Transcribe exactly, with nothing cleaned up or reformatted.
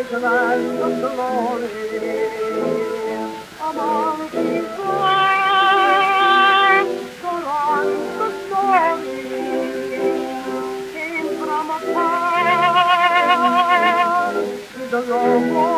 the land of glory. Among these lands, so runs the story, came from afar the local